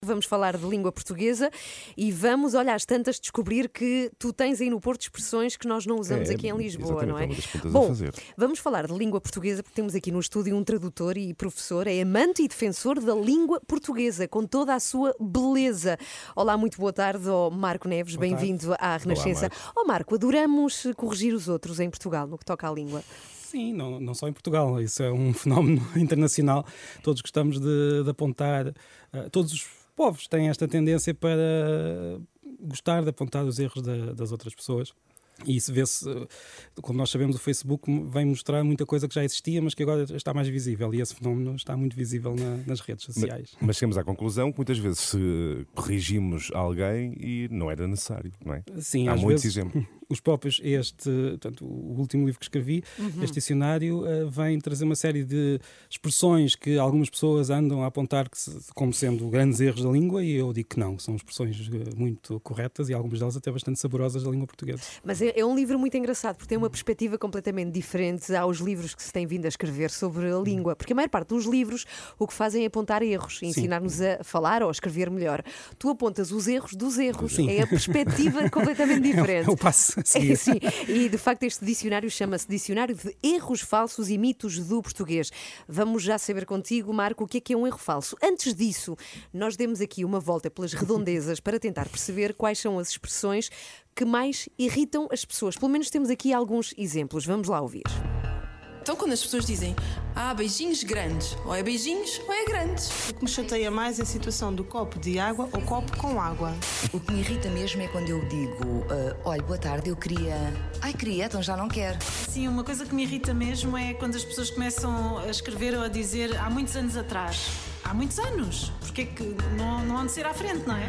Vamos falar de língua portuguesa e vamos, olha, às tantas descobrir que tu tens aí no Porto expressões que nós não usamos aqui em Lisboa, não é? É uma das pontas Bom, a fazer. vamos falar de língua portuguesa porque temos aqui no estúdio um tradutor e professor, é amante e defensor da língua portuguesa, com toda a sua beleza. Olá, muito boa tarde, Marco Neves, bem-vindo à Renascença. Marco, adoramos corrigir os outros em Portugal no que toca à língua. Sim, não só em Portugal, isso é um fenómeno internacional. Todos gostamos de apontar, todos os povos têm esta tendência para gostar de apontar os erros das outras pessoas. E isso vê-se, como nós sabemos, o Facebook vem mostrar muita coisa que já existia, mas que agora está mais visível. E esse fenómeno está muito visível nas redes sociais. Mas chegamos à conclusão que muitas vezes corrigimos alguém e não era necessário, não é? Sim, há às muitos vezes, exemplos. Os próprios, portanto, o último livro que escrevi, este dicionário, vem trazer uma série de expressões que algumas pessoas andam a apontar como sendo grandes erros da língua, e eu digo que não, são expressões muito corretas e algumas delas até bastante saborosas da língua portuguesa. Mas é um livro muito engraçado, porque tem uma perspectiva completamente diferente aos livros que se tem vindo a escrever sobre a língua, porque a maior parte dos livros o que fazem é apontar erros, ensinar-nos a falar ou a escrever melhor. Tu apontas os erros dos erros, Sim. é a perspectiva completamente diferente. É o passo a seguir. Sim, e de facto este dicionário chama-se Dicionário de Erros Falsos e Mitos do Português. Vamos já saber contigo, Marco, o que é um erro falso. Antes disso, nós demos aqui uma volta pelas redondezas para tentar perceber quais são as expressões que mais irritam as pessoas. Pelo menos temos aqui alguns exemplos. Vamos lá ouvir. Então, quando as pessoas dizem beijinhos grandes, ou é beijinhos ou é grandes. O que me chateia mais é a situação do copo de água ou copo com água. O que me irrita mesmo é quando eu digo olha, boa tarde, eu queria... queria, então já não quero. Sim, uma coisa que me irrita mesmo é quando as pessoas começam a escrever ou a dizer há muitos anos atrás. Há muitos anos. Porque é que não há de ser à frente, não é?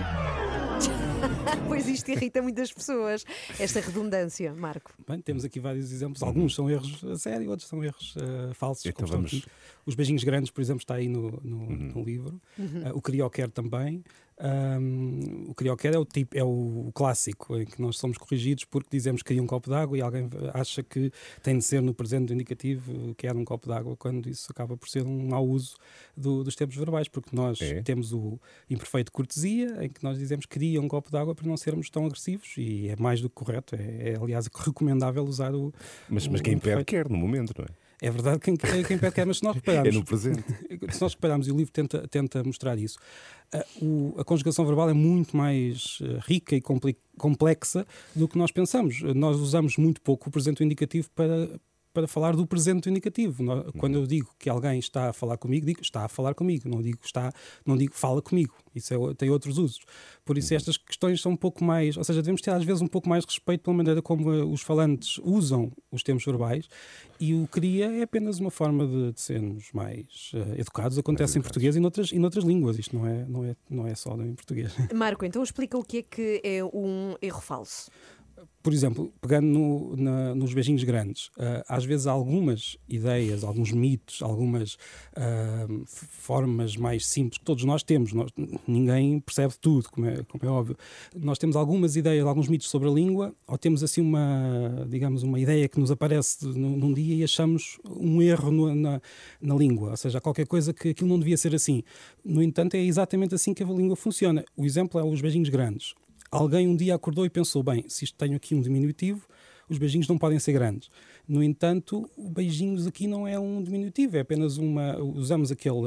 Pois isto irrita muitas pessoas, esta redundância, Marco. Bem, temos aqui vários exemplos. Alguns são erros a sério, outros são erros falsos. Então como estão aqui. Os beijinhos grandes, por exemplo, está aí no livro. O queria ou quer também. O queria ou quer é o clássico em que nós somos corrigidos porque dizemos que queria um copo de água e alguém acha que tem de ser no presente do indicativo quer um copo de água, quando isso acaba por ser um mau uso dos tempos verbais, porque nós temos o imperfeito cortesia, em que nós dizemos que queria um copo de água para não sermos tão agressivos, e é mais do que correto, aliás recomendável usar o Mas quem pede quer no momento, não é? É verdade, quem pede quer, mas se nós repararmos... É no presente. Se nós repararmos, e o livro tenta mostrar isso, a conjugação verbal é muito mais rica e complexa do que nós pensamos. Nós usamos muito pouco o presente indicativo para falar do presente indicativo. Quando eu digo que alguém está a falar comigo, digo está a falar comigo, não digo fala comigo. Isso tem outros usos. Por isso estas questões são um pouco mais, ou seja, devemos ter às vezes um pouco mais respeito pela maneira como os falantes usam os tempos verbais, e o queria é apenas uma forma de sermos mais educados. Acontece em português e noutras línguas. Isto não é só em português. Marco, então explica o que é um erro falso. Por exemplo, pegando nos beijinhos grandes, às vezes há algumas ideias, alguns mitos, algumas formas mais simples que todos nós temos. Ninguém percebe tudo, como é óbvio. Nós temos algumas ideias, alguns mitos sobre a língua, ou temos assim uma ideia que nos aparece num dia e achamos um erro na língua, ou seja, qualquer coisa que aquilo não devia ser assim. No entanto, é exatamente assim que a língua funciona. O exemplo é os beijinhos grandes. Alguém um dia acordou e pensou, bem, se isto tenho aqui um diminutivo, os beijinhos não podem ser grandes. No entanto, o beijinhos aqui não é um diminutivo, é apenas usamos aquele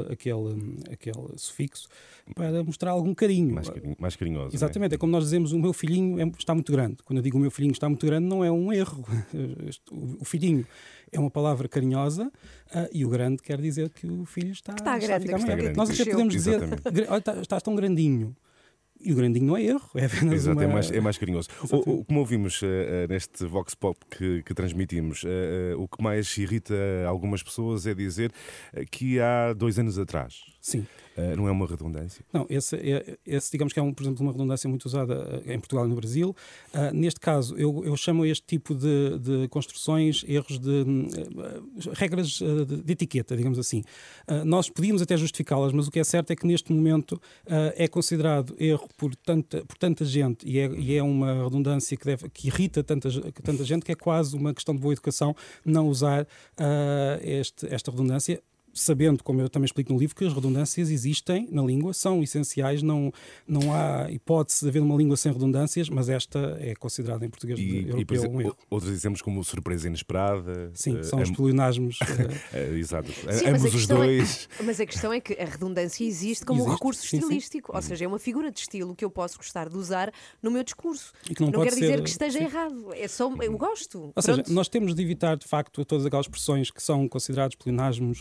sufixo para mostrar algum carinho. Mais carinhoso. Exatamente, é como nós dizemos, o meu filhinho está muito grande. Quando eu digo o meu filhinho está muito grande, não é um erro. O filhinho é uma palavra carinhosa, e o grande quer dizer que o filho está grande. Nós até podemos dizer, estás tão grandinho. E o grandinho não é erro, é apenas é mais carinhoso. Como ouvimos neste Vox Pop que transmitimos, o que mais irrita algumas pessoas é dizer que há 2 anos atrás. Sim. Não é uma redundância? Não, esse digamos que é, por exemplo, uma redundância muito usada em Portugal e no Brasil. Neste caso, eu chamo este tipo de construções erros de regras de etiqueta, digamos assim. Nós podíamos até justificá-las, mas o que é certo é que neste momento é considerado erro por tanta gente, e é uma redundância que irrita tanta gente, que é quase uma questão de boa educação não usar esta redundância. sabendo, como eu também explico no livro, que as redundâncias existem na língua, são essenciais, não há hipótese de haver uma língua sem redundâncias, mas esta é considerada em português europeu um erro. Outros exemplos como surpresa inesperada. Sim, são os pleonasmos. Exato. Sim, ambos os dois. Mas a questão é que a redundância existe como um recurso estilístico, ou seja, é uma figura de estilo que eu posso gostar de usar no meu discurso. E que não quer pode dizer ser... que esteja errado, é só eu gosto. Ou seja, nós temos de evitar, de facto, todas aquelas expressões que são consideradas pleonasmos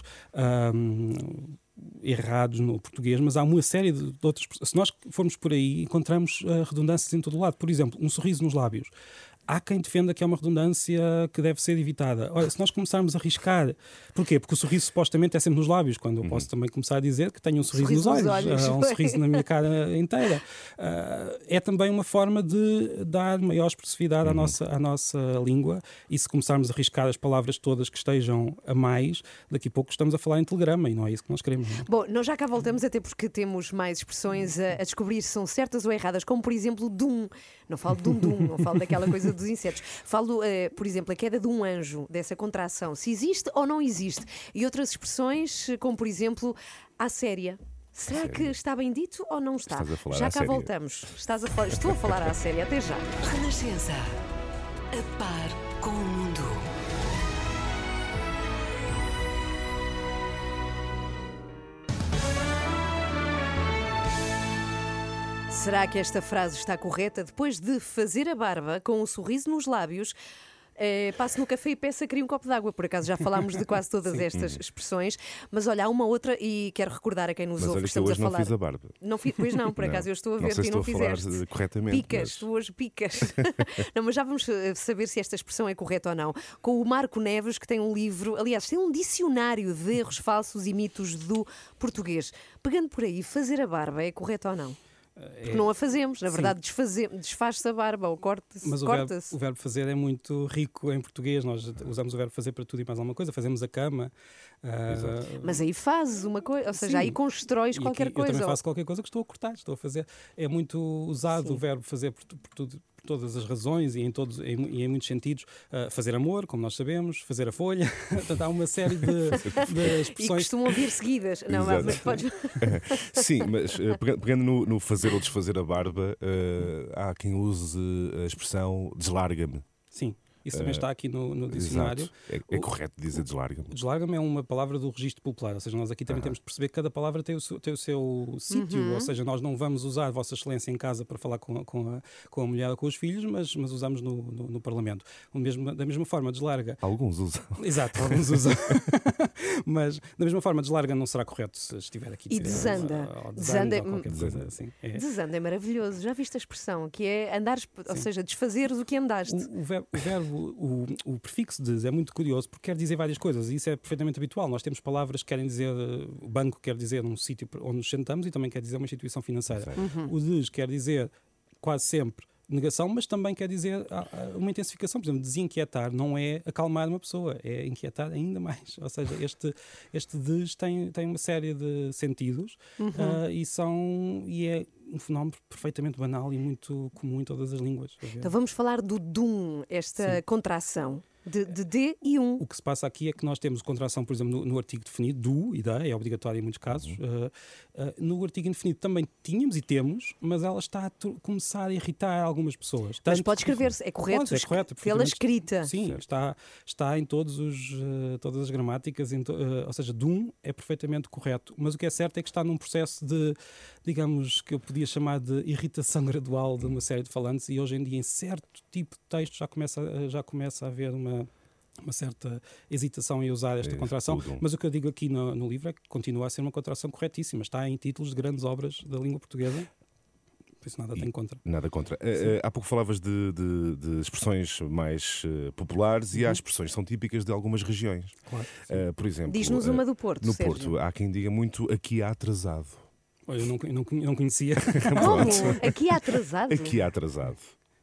errados no português, mas há uma série de outras. Se nós formos por aí, encontramos redundâncias em todo o lado. Por exemplo, um sorriso nos lábios. Há quem defenda que é uma redundância que deve ser evitada. Olha, se nós começarmos a arriscar... Porquê? Porque o sorriso supostamente é sempre nos lábios, quando eu posso também começar a dizer que tenho um sorriso nos olhos. Um sorriso na minha cara inteira. É também uma forma de dar maior expressividade à nossa língua, e se começarmos a arriscar as palavras todas que estejam a mais, daqui a pouco estamos a falar em telegrama, e não é isso que nós queremos. Não é? Bom, nós já cá voltamos, até porque temos mais expressões a descobrir se são certas ou erradas, como por exemplo dum. Não falo de dum-dum, não falo daquela coisa dos insetos. Falo, por exemplo, a queda de um anjo, dessa contração, se existe ou não existe. E outras expressões, como por exemplo, à séria. Será que está bem dito ou não está? Já cá voltamos. Estou a falar à séria, até já. Renascença. A par com o mundo. Será que esta frase está correta? Depois de fazer a barba com um sorriso nos lábios, passo no café e peço a querer um copo de água. Por acaso já falámos de quase todas estas expressões, mas olha, há uma outra e quero recordar a quem nos ouve que estamos a falar. Não fiz a barba. Não fiz, pois não, por acaso eu estou a ver que não fizeste. Corretamente. Picas, tu hoje picas. Não, mas já vamos saber se esta expressão é correta ou não. Com o Marco Neves, que tem um livro, aliás, tem um dicionário de erros falsos e mitos do português. Pegando por aí, fazer a barba é correto ou não? Porque não a fazemos, na verdade desfaz-se a barba ou corta-se. Mas o verbo fazer é muito rico em português. Nós usamos o verbo fazer para tudo e mais alguma coisa. Fazemos a cama. Mas aí fazes uma coisa, ou seja, aí constróis qualquer coisa. Eu também faço qualquer coisa que estou a cortar, estou a fazer. É muito usado o verbo fazer por todas as razões e em muitos sentidos. Fazer amor, como nós sabemos, fazer a folha. Portanto, há uma série de expressões. E costumam vir seguidas. Não, mas podes... Sim, mas pegando no fazer ou desfazer a barba, há quem use a expressão deslarga-me. Sim. Isso também está aqui no dicionário. É correto dizer deslarga-me. Deslarga-me é uma palavra do registro popular, ou seja, nós aqui também temos de perceber que cada palavra tem o seu sítio, ou seja, nós não vamos usar Vossa Excelência em casa para falar com a mulher ou com os filhos, mas usamos no Parlamento. Da mesma forma, deslarga... Alguns usam. Exato, alguns usam. Mas, da mesma forma, deslarga não será correto se estiver aqui. E desanda. Desanda ou qualquer coisa assim. Desanda é maravilhoso. Já viste a expressão, que é andares, ou seja, desfazeres o que andaste. O verbo, o prefixo des é muito curioso porque quer dizer várias coisas e isso é perfeitamente habitual. Nós temos palavras que querem dizer, o banco quer dizer um sítio onde nos sentamos e também quer dizer uma instituição financeira. O des quer dizer quase sempre negação, mas também quer dizer uma intensificação. Por exemplo, desinquietar não é acalmar uma pessoa, é inquietar ainda mais. Ou seja, este des tem uma série de sentidos e é um fenómeno perfeitamente banal e muito comum em todas as línguas. Então vamos falar do dum, esta contração. De D e um. O que se passa aqui é que nós temos contração, por exemplo, no artigo definido, do e da, é obrigatório em muitos casos. No artigo indefinido também tínhamos e temos, mas ela está a começar a irritar algumas pessoas. Mas pode escrever-se, é correto? É correto. Pela escrita. Sim, está em todas as gramáticas, ou seja, dum é perfeitamente correto. Mas o que é certo é que está num processo de, digamos, que eu podia chamar de irritação gradual de uma série de falantes e hoje em dia em certo tipo de texto já começa a haver uma certa hesitação em usar esta contração, mas o que eu digo aqui no livro é que continua a ser uma contração corretíssima, está em títulos de grandes obras da língua portuguesa, por isso nada tem contra. Nada contra. Há pouco falavas de expressões mais populares e há expressões que são típicas de algumas regiões. Claro, por exemplo, diz-nos uma do Porto, no Sérgio. Porto, há quem diga muito aqui há atrasado. Eu não conhecia. Como? Aqui há atrasado? Aqui há atrasado.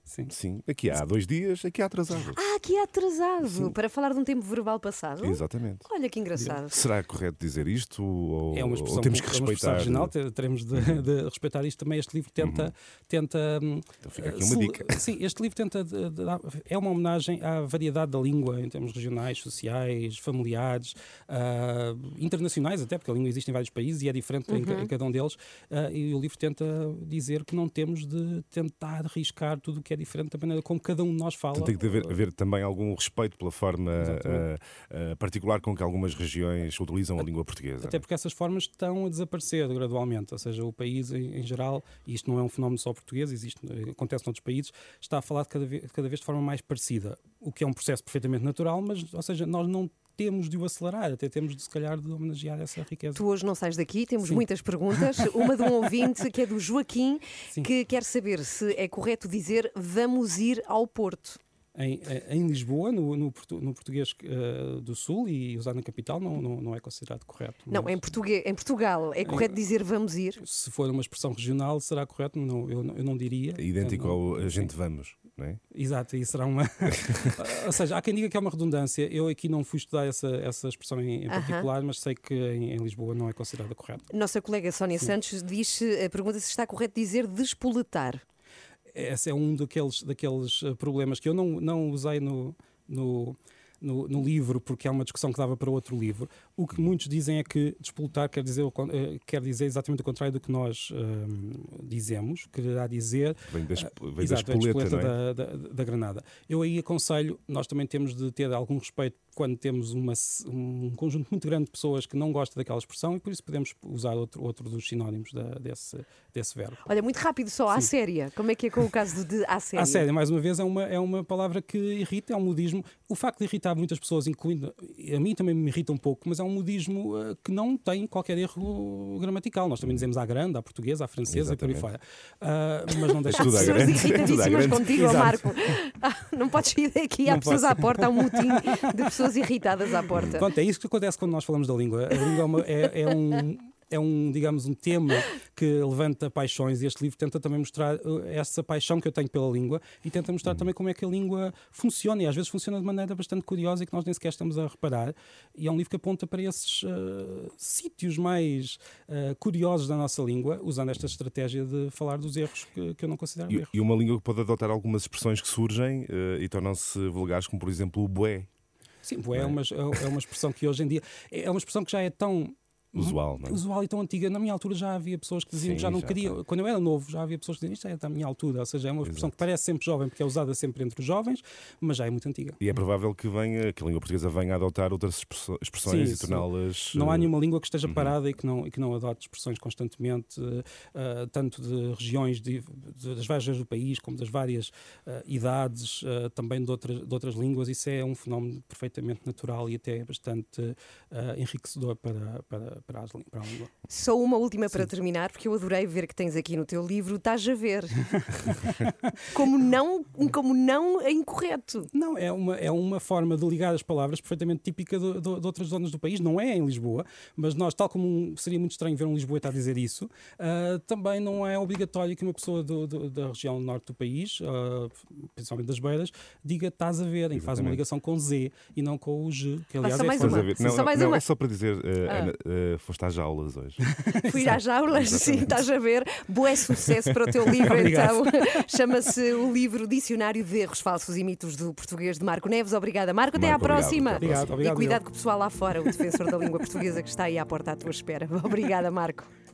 Sim, aqui há 2 dias, aqui há atrasado. Aqui é atrasado, para falar de um tempo verbal passado. Exatamente. Olha que engraçado. Será correto dizer isto? Ou, É uma expressão, ou temos que é uma expressão respeitar? regional, teremos de respeitar isto também. Este livro tenta Então fica aqui uma dica. Sim, este livro tenta é uma homenagem à variedade da língua em termos regionais, sociais, familiares, internacionais até, porque a língua existe em vários países e é diferente em cada um deles. E o livro tenta dizer que não temos de tentar arriscar tudo o que é diferente da maneira como cada um de nós fala. Então tem que haver também algum respeito pela forma particular com que algumas regiões utilizam a língua portuguesa. Até porque essas formas estão a desaparecer gradualmente, ou seja, o país em geral, e isto não é um fenómeno só português, acontece noutros países, está a falar cada vez de forma mais parecida, o que é um processo perfeitamente natural, mas, ou seja, nós não temos de o acelerar, até temos de, se calhar, de homenagear essa riqueza. Tu hoje não sais daqui, temos Sim. muitas perguntas. Uma de um ouvinte, que é do Joaquim, Sim. que quer saber se é correto dizer vamos ir ao Porto. Em Lisboa, no português do Sul e usado na capital, não é considerado correto. Não, em Portugal é correto dizer vamos ir? Se for uma expressão regional, será correto? Não, eu não diria. Idêntico ao a gente vamos, não é? Exato, e será uma... Ou seja, há quem diga que é uma redundância. Eu aqui não fui estudar essa expressão em particular, mas sei que em Lisboa não é considerada correta. Nossa colega Sónia Santos pergunta se está correto dizer despoletar. Esse é um daqueles problemas que eu não usei no livro, porque é uma discussão que dava para outro livro. O que muitos dizem é que despoletar quer dizer exatamente o contrário do que nós dizemos, quererá dizer... Vem da exato, espoleta, não é? da granada. Eu aí aconselho, nós também temos de ter algum respeito quando temos um conjunto muito grande de pessoas que não gostam daquela expressão, e por isso podemos usar outro dos sinónimos desse verbo. Olha, muito rápido só, à séria. Como é que é com o caso de à séria? À séria, mais uma vez, é uma palavra que irrita, é um modismo. O facto de irritar muitas pessoas, incluindo a mim também me irrita um pouco, mas é um modismo que não tem qualquer erro gramatical. Nós também dizemos à grande, à portuguesa, à francesa. Exatamente. E por aí fora. Mas não deixa Tudo de à Pessoas grande. irritadíssimas contigo, Exato. Marco. Não podes sair daqui, há Não pessoas posso. à porta, há um motim de pessoas irritadas à porta. Pronto, é isso que acontece quando nós falamos da língua. A língua é um tema que levanta paixões, e este livro tenta também mostrar essa paixão que eu tenho pela língua, e tenta mostrar também como é que a língua funciona, e às vezes funciona de maneira bastante curiosa e que nós nem sequer estamos a reparar. E é um livro que aponta para esses sítios mais curiosos da nossa língua, usando esta estratégia de falar dos erros que eu não considero erros. E uma língua que pode adotar algumas expressões que surgem e tornam-se vulgares, como por exemplo o bué. Sim, é uma expressão que hoje em dia é uma expressão que já é tão Usual, não é? usual e tão antiga. Na minha altura já havia pessoas que diziam que já não já queriam. está. Quando eu era novo, já havia pessoas que diziam isto é da minha altura. Ou seja, é uma expressão que parece sempre jovem porque é usada sempre entre os jovens, mas já é muito antiga. E é provável que a língua portuguesa venha a adotar outras expressões Sim, e torná-las... Não há nenhuma língua que esteja parada e que não adote expressões constantemente, tanto de regiões das várias regiões do país, como das várias idades, também de outras línguas. Isso é um fenómeno perfeitamente natural e até bastante enriquecedor para a língua. Só uma última para terminar, porque eu adorei ver que tens aqui no teu livro, estás a ver. Como não é incorreto. Não, é uma forma de ligar as palavras perfeitamente típica de outras zonas do país. Não é em Lisboa, mas nós, tal como seria muito estranho ver um lisboeta a dizer isso, também não é obrigatório que uma pessoa da região norte do país, principalmente das Beiras, diga estás a ver, e faz uma ligação com Z e não com o G, que aliás Só é mais forma- uma. Não, uma. é só para dizer, Ana, foste às aulas hoje. Fui às aulas, sim, estás a ver. Bué sucesso para o teu livro, então. Chama-se o livro Dicionário de Erros Falsos e Mitos do Português, de Marco Neves. Obrigada, Marco. Até à Marco, obrigado, próxima. até à próxima. Obrigado, E cuidado com o pessoal lá fora, o defensor da língua portuguesa que está aí à porta à tua espera. Obrigada, Marco.